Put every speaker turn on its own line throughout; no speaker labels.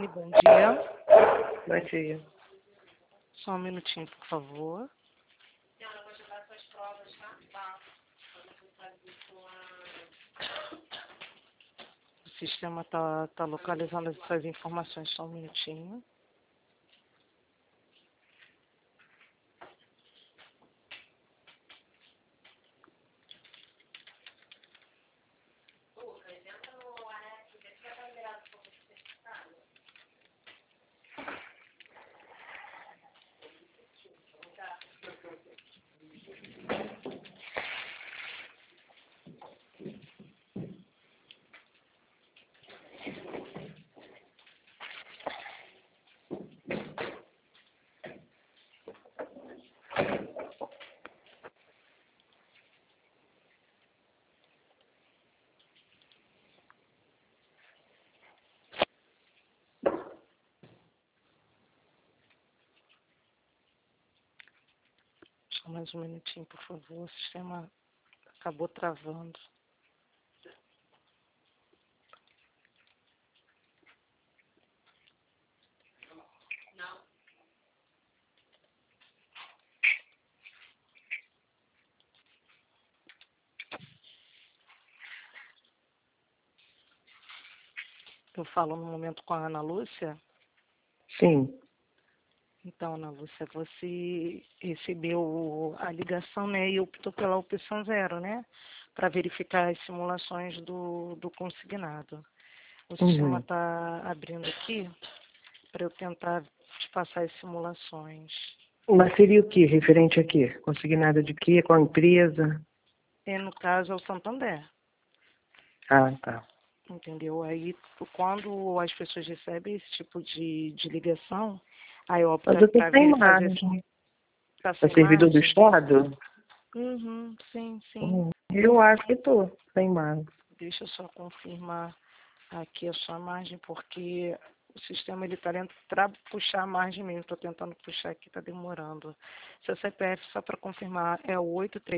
Aline, bom dia.
Bom dia.
Só um minutinho, por favor. O sistema tá localizando essas informações, só um minutinho. Só mais um minutinho, por favor. O sistema acabou travando. Eu falo no momento com a Ana Lúcia.
Sim.
Então, Ana Lúcia, você recebeu a ligação, né, e optou pela opção 0, né, para verificar as simulações do consignado. O sistema está abrindo aqui para eu tentar te passar as simulações.
Mas seria o quê? Referente a quê? Consignado de quê? Qual empresa?
No caso, é o Santander.
Ah, tá.
Entendeu? Aí, quando as pessoas recebem esse tipo de ligação, aí opta
Mas eu tô
para
sem
fazer...
imagem.
Tá
É
sem
servidor do
imagem?
Estado?
Uhum, sim.
Eu acho que tô sem imagem.
Deixa eu só confirmar aqui a sua margem, porque o sistema ele está lento para puxar a margem mesmo. Estou tentando puxar aqui, está demorando. Seu CPF, só para confirmar, é o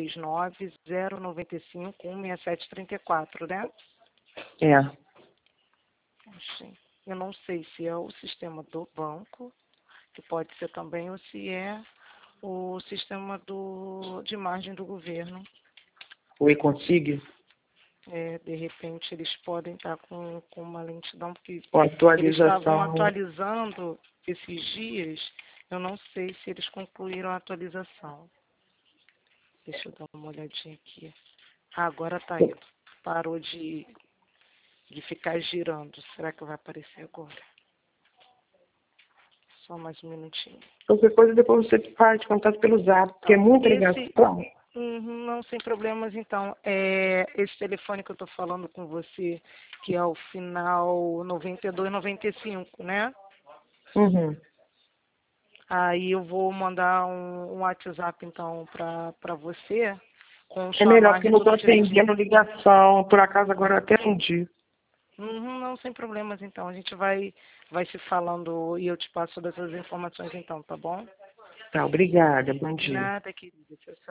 839-095-16734, né?
É.
Sim. Eu não sei se é o sistema do banco, que pode ser também, ou se é o sistema de margem do governo.
O E-Consig?
De repente eles podem estar com uma lentidão, porque
Com
eles estavam
atualização.
atualizando esses dias. Eu não sei se eles concluíram a atualização. Deixa eu dar uma olhadinha aqui. Agora está indo. Parou de ficar girando. Será que vai aparecer agora? Só mais um minutinho.
Qualquer coisa depois você faz contato pelo Zap, porque é muita ligação.
Não, sem problemas, então. Esse telefone que eu estou falando com você, que é o final 9295, né?
Uhum.
Aí eu vou mandar um WhatsApp, então, para você, com
É
sua
melhor, porque
margem
eu não estou
tudo direitinho.
atendendo ligação. Por acaso agora eu atendi.
Não, sem problemas, então. A gente vai se falando e eu te passo todas as informações, então, tá bom?
Tá, obrigada. Bom dia.
Nada, querida. Tchau, tchau.